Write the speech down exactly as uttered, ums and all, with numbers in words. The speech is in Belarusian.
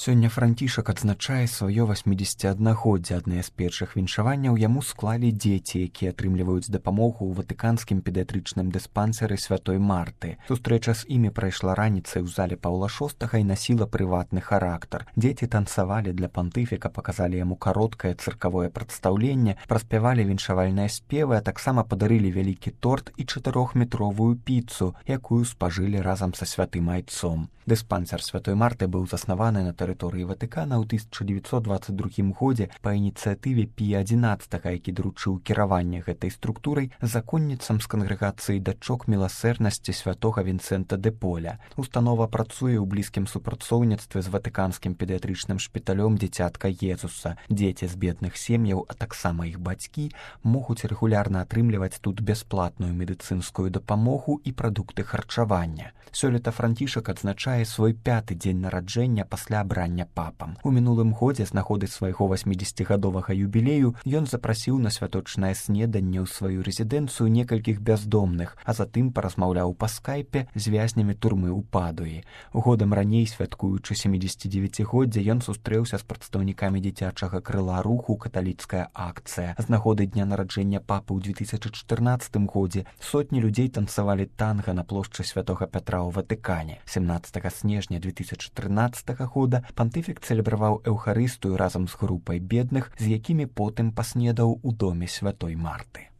Сёння Францішак адзначае сваё васьмідзесяциаднагоддзе. Аднае з першых віншаванняў яму склалі дзеці, якія атрымліваюць дапамогу ў ватыканскім педыятрычным дыспансеры святой Марты. Сустрэча з імі прайшла раніцай у зале Паўла шостага і насіла прыватны характар. Дзеці танцавалі для пантыфіка, паказалі яму кароткае цыркавое прадстаўленне, праспявалі віншавальныя спевы, а таксама падарылі вялікі торт і чатырохметровую піцу, якую спажылі разам са святым айцом. Дыспансер святой Марты быў заснаваны на тэрыторыі Ватыкана ў тысяча дзевяцьсот дваццаць другім годзе па ініцыятыве Пія адзінаццатага, які даручыў кіраванне гэтай структурай законніцам з кангрэгацыі дачок міласэрнасці святога Вінцэнта де Поля. Установа працуе ў блізкім супрацоўніцтве з ватыканскім педыятрычным шпіталём дзіцятка Езуса. Дзеці з бедных сем'яў, а таксама іх бацькі, могуць рэгулярна атрымліваць тут бясплатную медыцынскую дапамогу і прадукты харчавання. Сёлета Францішак адзначае свой пяты дзень нараджэння пасля абрання папам. У мінулым годзе з нагоды свайго васьмідзесяцігадовага юбілею ён запрасіў на святочнае снеданне ў сваю рэзідэнцыю некалькіх бяздомных, а затым паразмаўляў па скайпе з вязнямі турмы ў Падуі. Годам раней, святкуючы сямідзесяцідзевяцігоддзе, ён сустрэўся з прадстаўнікамі дзіцячага крыла руху «Каталіцкая акцыя». З нагоды дня нараджэння папы ў две тысячы чатырнаццатым годзе сотні людзей танцавалі танга на плошчы святога Пятра ў Ватыкане. семнаццатага снежня две тысячы трынаццатага года пантыфік цэлебраваў эўхарыстыю разам з групай бедных, з якімі потым паснедаў у доме святой Марты.